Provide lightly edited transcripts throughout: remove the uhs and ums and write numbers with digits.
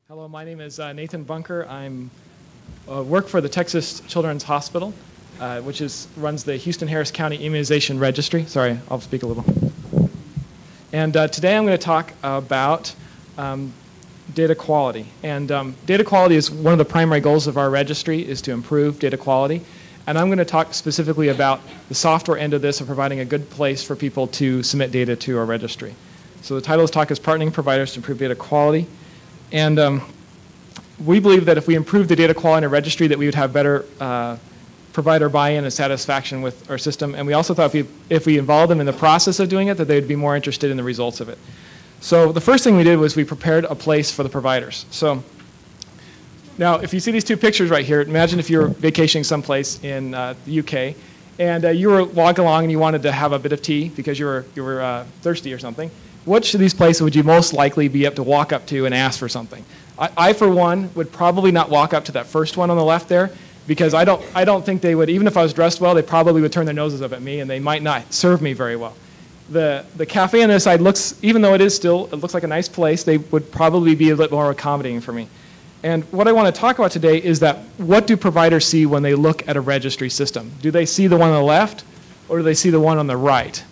Hello, my name is Nathan Bunker. I'm work for the Texas Children's Hospital, which runs the Houston-Harris County Immunization Registry. Sorry, I'll speak a little. And today I'm going to talk about data quality. And data quality is one of the primary goals of our registry, is to improve data quality. And I'm going to talk specifically about the software end of this, of providing a good place for people to submit data to our registry. So the title of this talk is Partnering Providers to Improve Data Quality. And we believe that if we improve the data quality in a registry, that we would have better provider buy-in and satisfaction with our system. And we also thought if we involved them in the process of doing it, that they would be more interested in the results of it. So the first thing we did was we prepared a place for the providers. So now, if you see these two pictures right here, imagine if you were vacationing someplace in the UK, and you were walking along and you wanted to have a bit of tea because you were thirsty or something. Which of these places would you most likely be able to walk up to and ask for something? I, for one, would probably not walk up to that first one on the left there, because I don't think they would, even if I was dressed well, they probably would turn their noses up at me and they might not serve me very well. The cafe on this side looks, even though it looks like a nice place, they would probably be a little more accommodating for me. And what I want to talk about today is that what do providers see when they look at a registry system? Do they see the one on the left, or do they see the one on the right?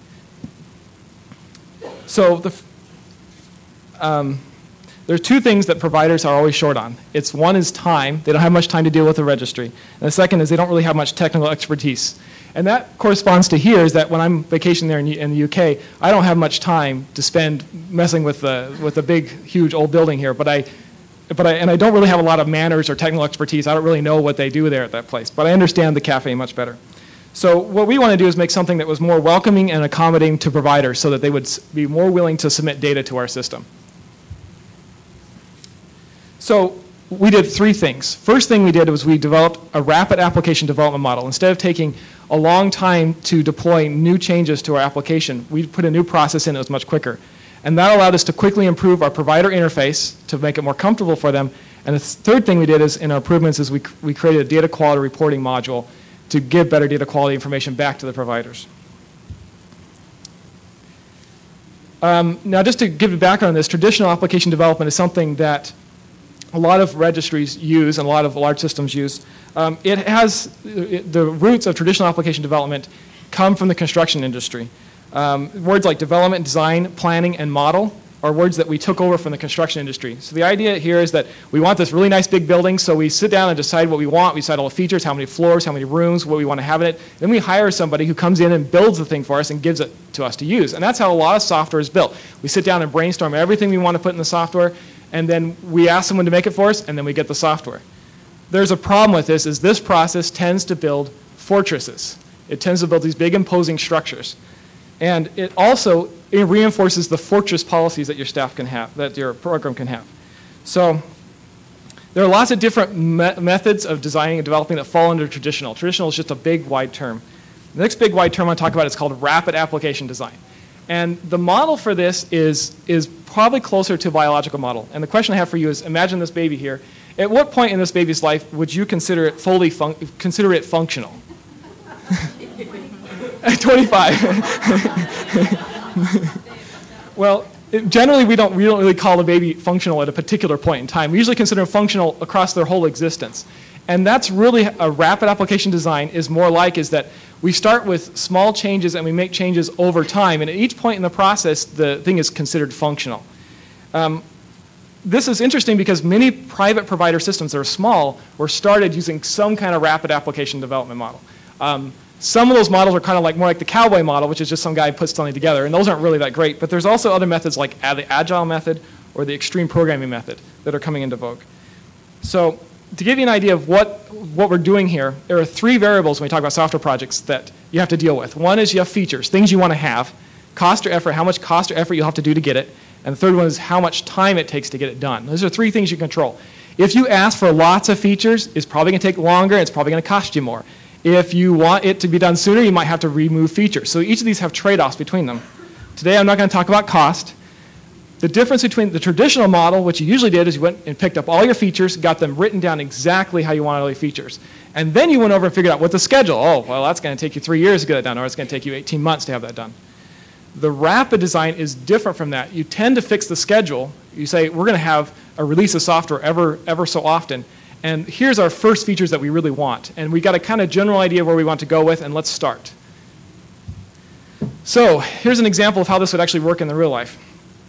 So there are two things that providers are always short on. One is time. They don't have much time to deal with the registry. And the second is they don't really have much technical expertise. And that corresponds to here is that when I'm vacationing there in the UK, I don't have much time to spend messing with the big, huge old building here. And I don't really have a lot of manners or technical expertise. I don't really know what they do there at that place. But I understand the cafe much better. So what we want to do is make something that was more welcoming and accommodating to providers so that they would be more willing to submit data to our system. So we did three things. First thing we did was we developed a rapid application development model. Instead of taking a long time to deploy new changes to our application, we put a new process in that was much quicker. And that allowed us to quickly improve our provider interface to make it more comfortable for them. And the third thing we did is in our improvements is we created a data quality reporting module to give better data quality information back to the providers. Now, just to give you background on this, traditional application development is something that a lot of registries use and a lot of large systems use. The roots of traditional application development come from the construction industry. Words like development, design, planning, and model are words that we took over from the construction industry. So the idea here is that we want this really nice big building, so we sit down and decide what we want. We decide all the features, how many floors, how many rooms, what we want to have in it. Then we hire somebody who comes in and builds the thing for us and gives it to us to use. And that's how a lot of software is built. We sit down and brainstorm everything we want to put in the software, and then we ask someone to make it for us, and then we get the software. There's a problem with this, is this process tends to build fortresses. It tends to build these big imposing structures. And it reinforces the fortress policies that your staff can have, that your program can have. So there are lots of different methods of designing and developing that fall under traditional. Traditional is just a big, wide term. The next big, wide term I want to talk about is called rapid application design. And the model for this is probably closer to a biological model. And the question I have for you is, imagine this baby here. At what point in this baby's life would you consider it functional? At 25. Well, generally we don't really call a baby functional at a particular point in time. We usually consider them functional across their whole existence. And that's really a rapid application design is more like is that we start with small changes and we make changes over time. And at each point in the process, the thing is considered functional. This is interesting because many private provider systems that are small were started using some kind of rapid application development model. Some of those models are kind of more like the cowboy model, which is just some guy puts something together, and those aren't really that great. But there's also other methods like the agile method or the extreme programming method that are coming into vogue. So to give you an idea of what we're doing here, there are three variables when we talk about software projects that you have to deal with. One is you have features, things you want to have, cost or effort, how much cost or effort you'll have to do to get it, and the third one is how much time it takes to get it done. Those are three things you control. If you ask for lots of features, it's probably going to take longer, and it's probably going to cost you more. If you want it to be done sooner, you might have to remove features. So each of these have trade-offs between them. Today I'm not going to talk about cost. The difference between the traditional model, which you usually did, is you went and picked up all your features, got them written down exactly how you wanted all your features. And then you went over and figured out what the schedule. Oh, well, that's going to take you 3 years to get that done, or it's going to take you 18 months to have that done. The rapid design is different from that. You tend to fix the schedule. You say, we're going to have a release of software ever so often. And here's our first features that we really want. And we got a kind of general idea of where we want to go with, and let's start. So here's an example of how this would actually work in the real life.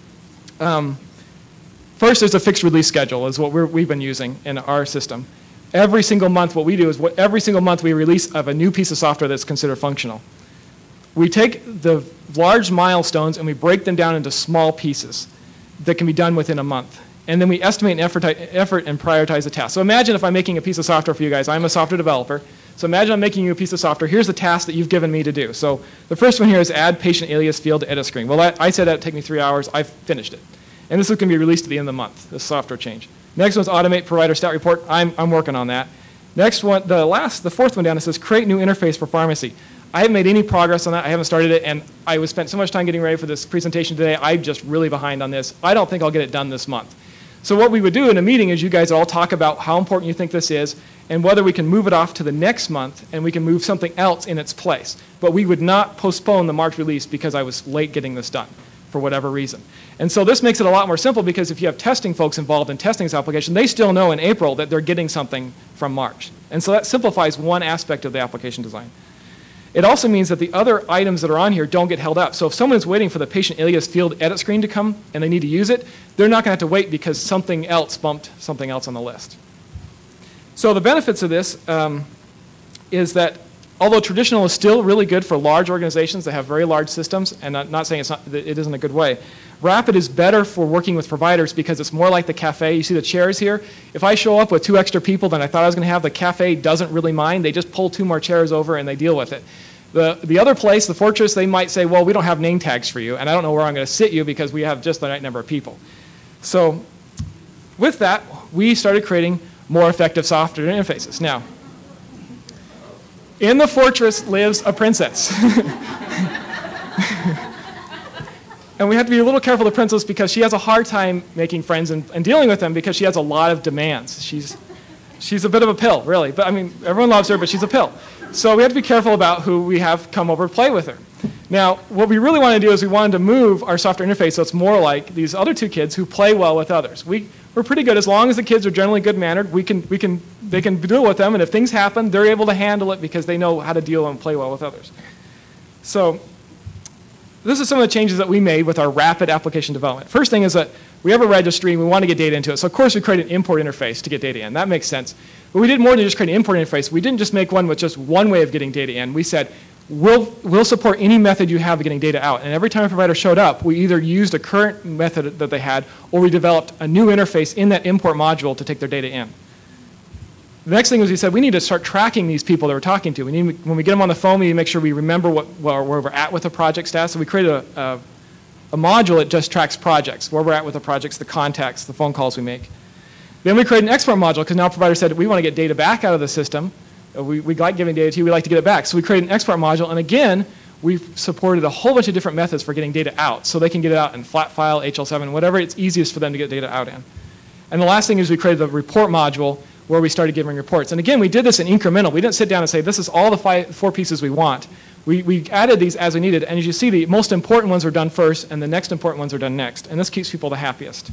First, there's a fixed release schedule is what we've been using in our system. Every single month, what we do is every single month we release of a new piece of software that's considered functional. We take the large milestones and we break them down into small pieces that can be done within a month. And then we estimate effort and prioritize the task. So imagine if I'm making a piece of software for you guys. I'm a software developer. So imagine I'm making you a piece of software. Here's the task that you've given me to do. So the first one here is add patient alias field to edit screen. Well, I said that would take me 3 hours. I've finished it. And this is going to be released at the end of the month, this software change. Next one's automate provider stat report. I'm working on that. Next one, the fourth one down, it says create new interface for pharmacy. I haven't made any progress on that. I haven't started it, and I spent so much time getting ready for this presentation today. I'm just really behind on this. I don't think I'll get it done this month. So what we would do in a meeting is you guys all talk about how important you think this is and whether we can move it off to the next month and we can move something else in its place. But we would not postpone the March release because I was late getting this done for whatever reason. And so this makes it a lot more simple because if you have testing folks involved in testing this application, they still know in April that they're getting something from March. And so that simplifies one aspect of the application design. It also means that the other items that are on here don't get held up. So if someone is waiting for the patient alias field edit screen to come and they need to use it, they're not going to have to wait because something else bumped something else on the list. So the benefits of this is that although traditional is still really good for large organizations that have very large systems, and I'm not saying it isn't a good way, Rapid is better for working with providers because it's more like the cafe. You see the chairs here? If I show up with 2 extra people than I thought I was going to have, the cafe doesn't really mind. They just pull 2 more chairs over and they deal with it. The other place, the Fortress, they might say, well, we don't have name tags for you, and I don't know where I'm going to sit you because we have just the right number of people. So with that, we started creating more effective software interfaces. Now, in the Fortress lives a princess. And we have to be a little careful of the princess because she has a hard time making friends and dealing with them because she has a lot of demands. She's a bit of a pill, really. But I mean, everyone loves her, but she's a pill. So we have to be careful about who we have come over to play with her. Now, what we really want to do is we wanted to move our software interface so it's more like these other 2 kids who play well with others. We're pretty good. As long as the kids are generally good-mannered, they can deal with them, and if things happen, they're able to handle it because they know how to deal and play well with others. So this is some of the changes that we made with our rapid application development. First thing is that we have a registry and we want to get data into it. So of course we create an import interface to get data in. That makes sense. But we did more than just create an import interface. We didn't just make one with just one way of getting data in. We said, we'll support any method you have of getting data out. And every time a provider showed up, we either used a current method that they had or we developed a new interface in that import module to take their data in. The next thing was we said we need to start tracking these people that we're talking to. When we get them on the phone, we need to make sure we remember where we're at with the project status. So we created a module that just tracks projects, where we're at with the projects, the contacts, the phone calls we make. Then we created an export module because now providers said we want to get data back out of the system. We like giving data to you. We like to get it back. So we created an export module. And again, we've supported a whole bunch of different methods for getting data out. So they can get it out in flat file, HL7, whatever it's easiest for them to get data out in. And the last thing is we created the report module where we started giving reports. And again, we did this in incremental. We didn't sit down and say, this is all the 4 pieces we want. We added these as we needed. And as you see, the most important ones are done first, and the next important ones are done next. And this keeps people the happiest.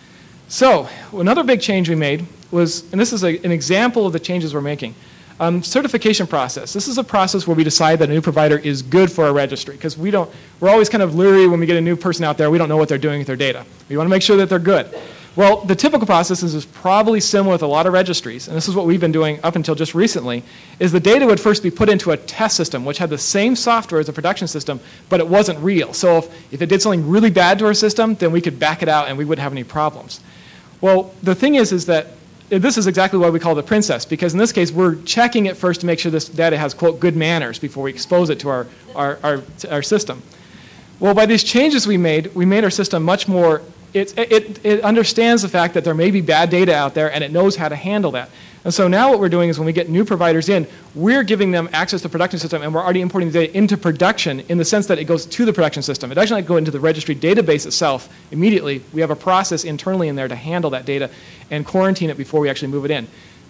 So another big change we made was, and this is an example of the changes we're making, certification process. This is a process where we decide that a new provider is good for our registry because we're always kind of leery when we get a new person out there. We don't know what they're doing with their data. We want to make sure that they're good. Well, the typical process is probably similar with a lot of registries, and this is what we've been doing up until just recently, is the data would first be put into a test system, which had the same software as a production system, but it wasn't real. So if it did something really bad to our system, then we could back it out and we wouldn't have any problems. Well, the thing is that this is exactly why we call it the princess, because in this case, we're checking it first to make sure this data has, quote, good manners before we expose it to our system. Well, by these changes we made our system much more, it understands the fact that there may be bad data out there, and it knows how to handle that. And so now what we're doing is when we get new providers in, we're giving them access to the production system, and we're already importing the data into production in the sense that it goes to the production system. It doesn't like go into the registry database itself immediately. We have a process internally in there to handle that data and quarantine it before we actually move it in.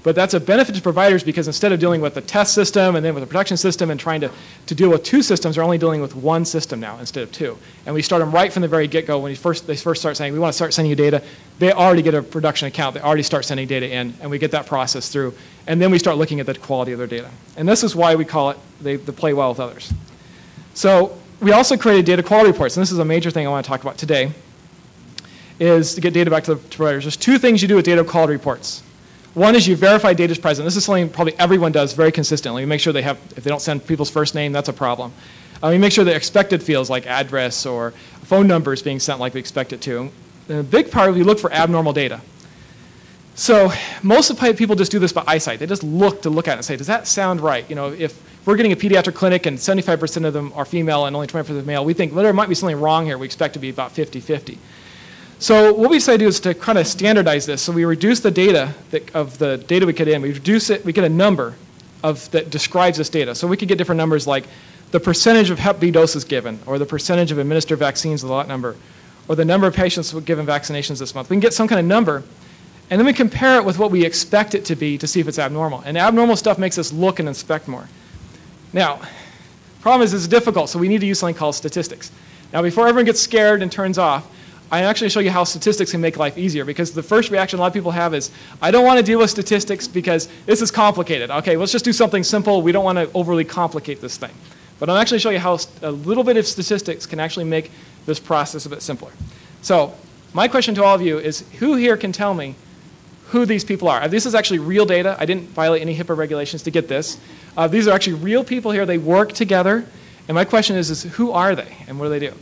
But that's a benefit to providers because instead of dealing with the test system and then with the production system and trying to deal with two systems, they're only dealing with one system now instead of two. And we start them right from the very get-go. When they first start saying, we want to start sending you data, they already get a production account. They already start sending data in, and we get that process through. And then we start looking at the quality of their data. And this is why we call it the play well with others. So we also created data quality reports, and this is a major thing I want to talk about today, is to get data back to the providers. There's two things you do with data quality reports. One is you verify data is present. This is something probably everyone does very consistently. You make sure if they don't send people's first name, that's a problem. You make sure the expected fields like address or phone number is being sent like we expect it to. And a big part, we look for abnormal data. So most of the people just do this by eyesight. They just look at it and say, does that sound right? If we're getting a pediatric clinic and 75% of them are female and only 20% male, we think, well, there might be something wrong here. We expect to be about 50-50. So what we decided to do is to kind of standardize this. So we reduce the data of the data we get in. We reduce it. We get a number that describes this data. So we could get different numbers like the percentage of Hep B doses given, or the percentage of administered vaccines, the lot number, or the number of patients given vaccinations this month. We can get some kind of number, and then we compare it with what we expect it to be to see if it's abnormal. And abnormal stuff makes us look and inspect more. Now, problem is it's difficult, so we need to use something called statistics. Now, before everyone gets scared and turns off, I actually show you how statistics can make life easier, because the first reaction a lot of people have is, I don't want to deal with statistics because this is complicated. Okay, let's just do something simple. We don't want to overly complicate this thing. But I'll actually show you how a little bit of statistics can actually make this process a bit simpler. So my question to all of you is, who here can tell me who these people are? This is actually real data. I didn't violate any HIPAA regulations to get this. These are actually real people here. They work together. And my question is who are they and what do they do?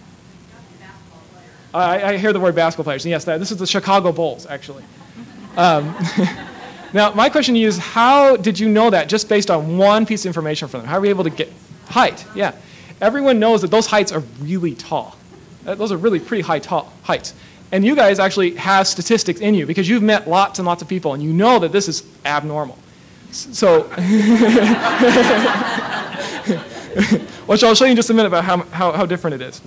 I hear the word basketball players. Yes, this is the Chicago Bulls, actually. Now, my question to you is, how did you know that just based on one piece of information from them? How are we able to get height? Yeah. Everyone knows that those heights are really tall. Those are really pretty high heights. And you guys actually have statistics in you because you've met lots and lots of people, and you know that this is abnormal. So, which I'll show you in just a minute about how different it is.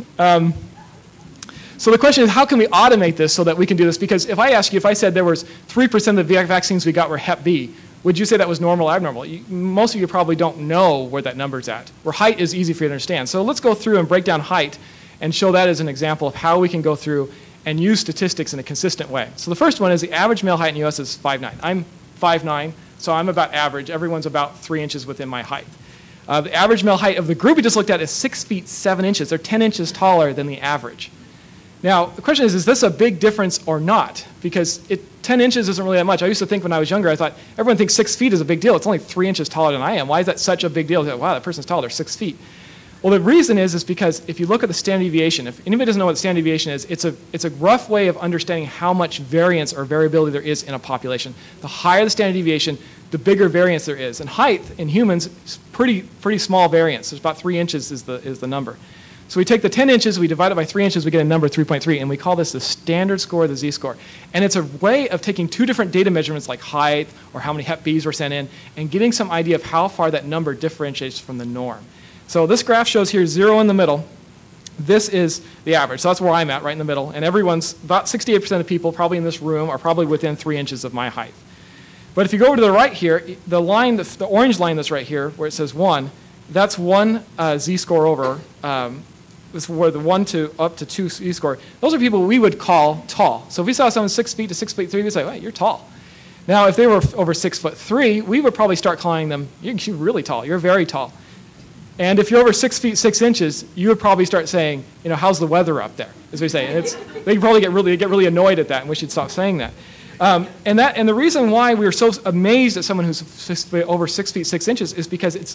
So the question is, how can we automate this so that we can do this? Because if I ask you, if I said there was 3% of the vaccines we got were Hep B, would you say that was normal or abnormal? Most of you probably don't know where that number's at, where height is easy for you to understand. So let's go through and break down height and show that as an example of how we can go through and use statistics in a consistent way. So the first one is the average male height in the U.S. is 5'9". I'm 5'9", so I'm about average. Everyone's about 3 inches within my height. The average male height of the group we just looked at is 6 feet 7 inches. They're 10 inches taller than the average. Now, the question is this a big difference or not? Because 10 inches isn't really that much. I used to think when I was younger, I thought, everyone thinks 6 feet is a big deal. It's only 3 inches taller than I am. Why is that such a big deal? Wow, that person's tall. They're 6 feet. Well, the reason is because if you look at the standard deviation, if anybody doesn't know what standard deviation is, it's a rough way of understanding how much variance or variability there is in a population. The higher the standard deviation, the bigger variance there is. And height in humans is pretty small variance. There's about 3 inches is the number. So we take the 10 inches, we divide it by 3 inches, we get a number 3.3, and we call this the standard score, the z-score. And it's a way of taking two different data measurements like height or how many Hep Bs were sent in and getting some idea of how far that number differentiates from the norm. So this graph shows here 0 in the middle. This is the average. So that's where I'm at, right in the middle. And everyone's, about 68% of people probably in this room are probably within 3 inches of my height. But if you go over to the right here, the line, the orange line that's right here where it says 1, that's one z-score over. This is where the 1 to up to 2 z-score. Those are people we would call tall. So if we saw someone 6 feet to 6 feet 3, we'd say, well, you're tall. Now, if they were over 6'3", we would probably start calling them, you're really tall, you're very tall. And if you're over 6 feet 6 inches, you would probably start saying, how's the weather up there, as we say. And they probably get really annoyed at that, and we should stop saying that. And the reason why we are so amazed at someone who's over 6 feet 6 inches is because it's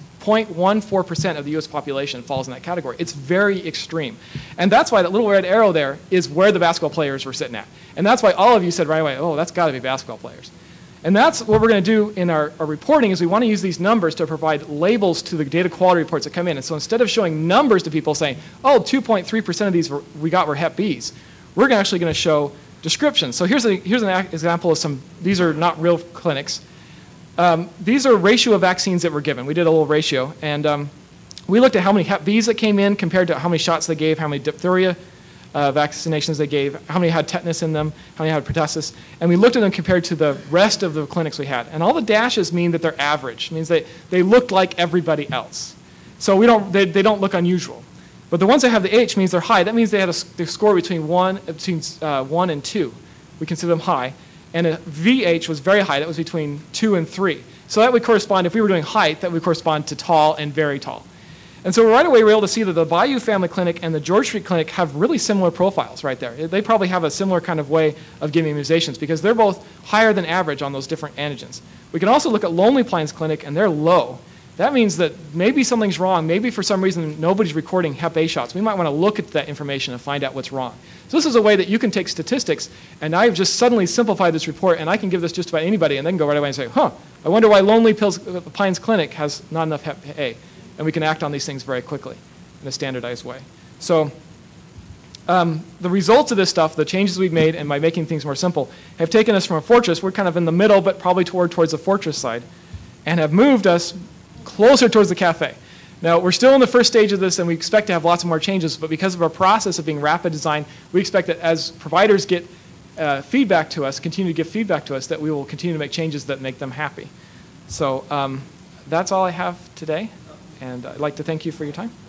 0.14% of the U.S. population falls in that category. It's very extreme. And that's why that little red arrow there is where the basketball players were sitting at. And that's why all of you said right away, oh, that's got to be basketball players. And that's what we're going to do in our reporting is we want to use these numbers to provide labels to the data quality reports that come in. And so instead of showing numbers to people saying, oh, 2.3% of these we got were Hep Bs, we're actually going to show descriptions. So here's an example of some, these are not real clinics. These are ratio of vaccines that were given. We did a little ratio. And we looked at how many Hep Bs that came in compared to how many shots they gave, how many diphtheria vaccinations they gave, how many had tetanus in them, how many had pertussis, and we looked at them compared to the rest of the clinics we had. And all the dashes mean that they're average. It means they look like everybody else. So they don't look unusual. But the ones that have the H means they're high. That means they had a score between 1 and 2. We consider them high. And a VH was very high. That was between 2 and 3. So that would correspond, if we were doing height, that would correspond to tall and very tall. And so right away we were able to see that the Bayou Family Clinic and the George Street Clinic have really similar profiles right there. They probably have a similar kind of way of giving immunizations because they're both higher than average on those different antigens. We can also look at Lonely Pines Clinic, and they're low. That means that maybe something's wrong. Maybe for some reason nobody's recording Hep A shots. We might want to look at that information and find out what's wrong. So this is a way that you can take statistics, and I've just suddenly simplified this report, and I can give this just about anybody, and they can go right away and say, I wonder why Lonely Pines Clinic has not enough Hep A. And we can act on these things very quickly in a standardized way. So the results of this stuff, the changes we've made, and by making things more simple, have taken us from a fortress. We're kind of in the middle, but probably towards the fortress side, and have moved us closer towards the cafe. Now, we're still in the first stage of this, and we expect to have lots of more changes, but because of our process of being rapid design, we expect that as providers get feedback to us, continue to give feedback to us, that we will continue to make changes that make them happy. So that's all I have today, and I'd like to thank you for your time.